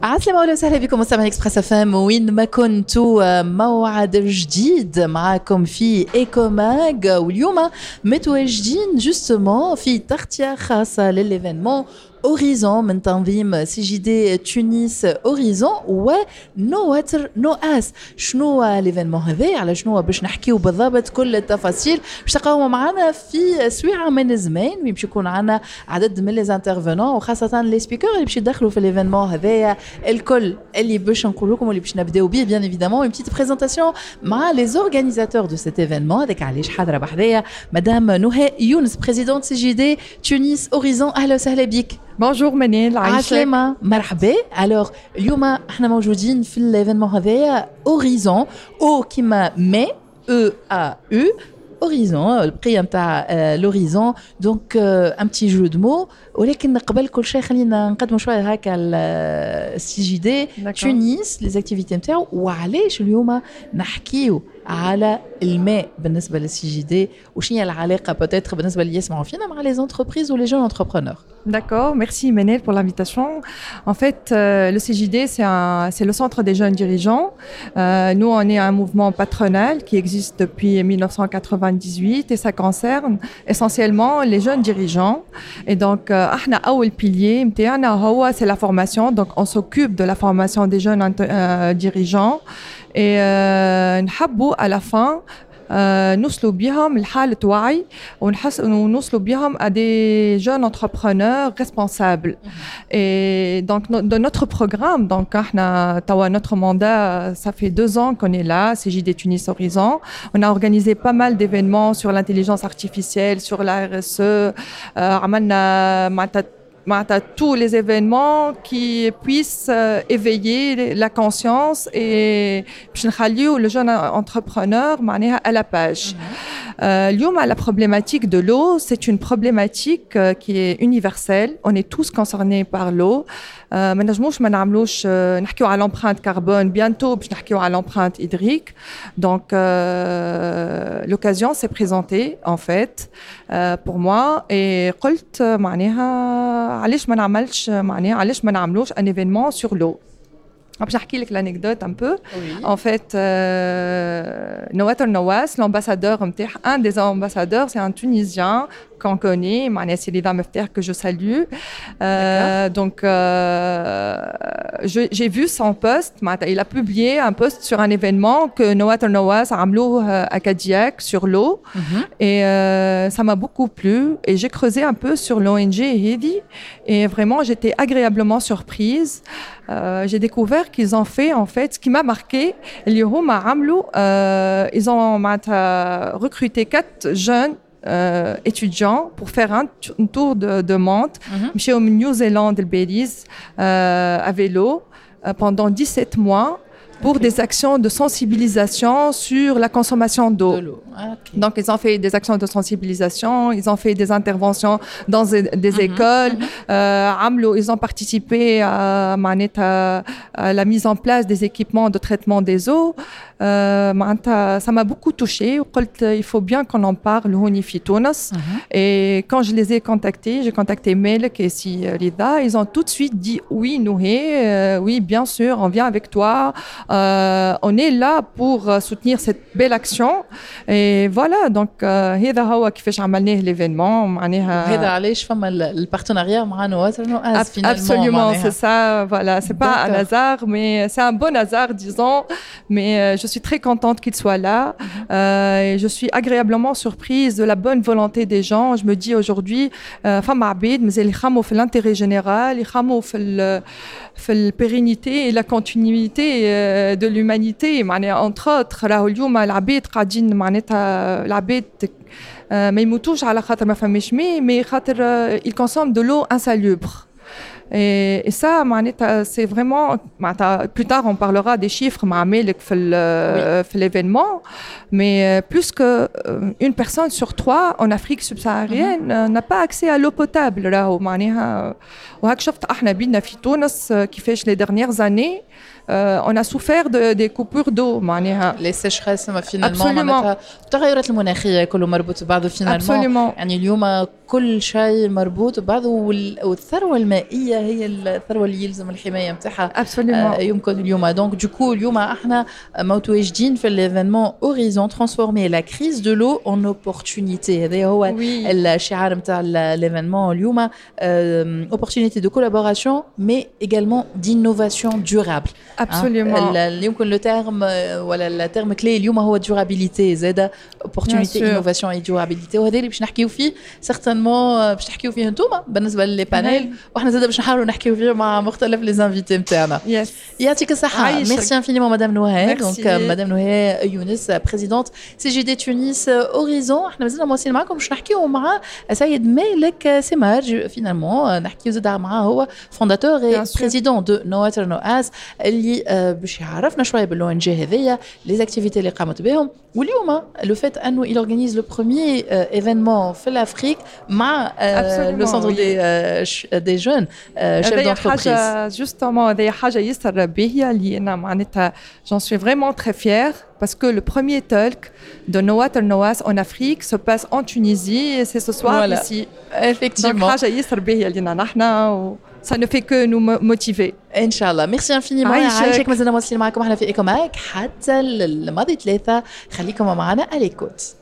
عسلامة وأهلا وسهلا بكم مستمعي إكسبريس اف ام وين ما كنتوا. موعد جديد معكم في ايكو ماج، واليوم متواجدين جوستومون في تغطية خاصة للإيفينمون اوريزون من تنظيم سي جي دي تونس اوريزون ونو واتر نو اس. شنو ليفينمون هذا؟ على شنو باش نحكيو بالضبط كل التفاصيل باش تلقاو معنا في سويعه من الزمان، باش يكون عندنا عدد من لي انترفونون وخاصه لي سبيكر اللي باش يدخلوا في ليفينمون هذايا الكل اللي باش نقول لكم واللي باش نبداو بيه بيان ايفيدامون اون بيتيت بريزونطاسيون مع لي اورغانيزاتور دو سيت ايفينمون. هذاك علاش حاضره بحذايا مدام نهى يونس بريزيدونت سي جي دي تونس اوريزون. اهلا وسهلا بك. بونجور منال، عسلامة، مرحبا. الوغ اليوم احنا موجودين في الايفينمون هذايا اوريزون او كيما مي او ا او اوريزون البقيه نتاع لوريزون. دونك ان بتي جو دو مو، ولكن قبل كل شيء خلينا نقدموا شويه هكا السي جي دي تونس لي زاكتيفيتي نتاعو وعلاش اليوم نحكيو على الماء بالنسبه للسي جي دي وشنو هي العلاقه بوتيتر بالنسبه اللي يسمعوا فينا مع les entreprises ou les jeunes entrepreneurs. D'accord, merci Menel pour l'invitation. En fait, le CJD, c'est le Centre des jeunes dirigeants. Nous, on est un mouvement patronal qui existe depuis 1998 et ça concerne essentiellement les jeunes dirigeants. Et donc, le pilier, c'est la formation. Donc, on s'occupe de la formation des jeunes dirigeants. Et نحبوا à la fin نوصلوا بهم لحالة وعي ونوصلوا بهم à des jeunes entrepreneurs responsables. Et donc dans notre programme, donc notre mandat, ça fait 2 ans qu'on est là, CJD Tunis Horizon. On a organisé pas mal d'événements sur l'intelligence artificielle, sur la RSE, tous les événements qui puissent éveiller la conscience et le jeune entrepreneur à la page. La problématique de l'eau, c'est une problématique qui est universelle. On est tous concernés par l'eau. ما نجموش ما نعملوش نحكيو على l'empreinte carbone bientôt باش نحكيو على l'empreinte hydrique. Donc l'occasion s'est présentée en fait pour moi et قلت معناها علاش ما نعملش معناها علاش ما نعملوش un événement sur l'eau. Je vais vous raconter l'anecdote un peu. Oui. En fait, Noater Noas, l'ambassadeur, un des ambassadeurs, c'est un Tunisien qu'on connaît, c'est Lida Mefter que je salue. Donc, j'ai vu son post. Il a publié un post sur un événement que Noater Noas a fait à Cadillac sur l'eau. Et ça m'a beaucoup plu. Et j'ai creusé un peu sur l'ONG Hedi. Et vraiment, j'étais agréablement surprise. J'ai découvert qu'ils ont fait, en fait, ce qui m'a marqué, ils ont recruté 4 jeunes étudiants pour faire un tour de monde. Chez au New-Zélande, le Belize, à vélo, pendant 17 mois. Pour des actions de sensibilisation sur la consommation d'eau. Okay. Donc, ils ont fait des actions de sensibilisation, ils ont fait des interventions dans des écoles, ils ont participé à la mise en place des équipements de traitement des eaux. Ça m'a beaucoup touchée. Il faut bien qu'on en parle au Tunis. Et quand je les ai contactés, j'ai contacté Melek et Lida, ils ont tout de suite dit oui, Nouhé, oui, bien sûr, on vient avec toi. On est là pour soutenir cette belle action. Et voilà, donc, هذا هو كيفاش عملناه l'événement. هذا علاش فما البارتناريا مع نواتر نوأس finalement. Absolument, c'est ça. Voilà, c'est pas un hasard, mais c'est un bon hasard, disons. Mais je suis très contente qu'il soit là. Et je suis agréablement surprise de la bonne volonté des gens. Je me dis aujourd'hui, فما عبيد مازال يخموا في l'intérêt général, يخموا في الpérennité et la continuité de l'humanité. Entre autres, راهو اليوم العبيد قاعدين معناتها العبيد ما يموتوش على خاطر ما فماش مي خاطر ils consomment de l'eau insalubre. Et ça, c'est vraiment... Plus tard, on parlera des chiffres في l'événement, mais plus qu'une personne sur 3 en Afrique subsaharienne n'a pas accès à l'eau potable. وهاك شفت احنا بينا في تونس كيفاش les dernières années on a souffert des coupures d'eau معناها les sécheresses finalement معناتها التغيرات المناخيه كله مربوط ببعضه finalement يعني اليوم كل شيء مربوط ببعضه والثروة المائية هي الثروة اللي يلزم الحماية متاعها يمكن اليوم. دونك دوكو اليوم احنا متواجدين في l'événement Horizon transformer la crise de l'eau en opportunité. هذا هو الشعار متاع l'événement اليوم. Opportunité de collaboration mais également d'innovation durable. Absolument. يمكن le terme ولا le terme clé اليوم هو durabilité زاده opportunité innovation et durabilité. وهذا اللي باش نحكيو فيه certainement باش تحكيو فيه انتوما بالنسبه للي بانيل واحنا زاده باش نحاولوا نحكيو فيه مع مختلف لي انفيتي نتاعنا. يعطيك الصحه. ميرسي انفينيمون مدام نوهاد. دونك مدام نوهاد يونس بريزيدونت سي جي دي تونس اوريزون. احنا مازلنا مواصلين معكم باش نحكيو مع سيد مالك سمار فينالمون نحكيو زاده معاه هو فونداتور اي بريزيدون دو نو واتر نو اس اللي باش يعرفنا شويه بالو ان جي هذيا لي زاكتيفيتي اللي قامت بهم. واليوم لو فات انه il organise le premier événement في الافريق مع لو سنتر دي جون شيف d'entreprise. Justement هذه حاجه يسر بها اللي انا معناتها j'en suis vraiment très fière parce que le premier talk de No Water No As en Afrique se passe en Tunisie et c'est ce soir ici. Effectivement. حاجه يسر بها لينا نحنا ça ne fait que nous motiver. ان شاء الله. ميرسي انفينيمون. عايشك مازلنا مواصلين معكم احنا في ايكوماك حتى الماضي 3. خليكم معنا على الكوت.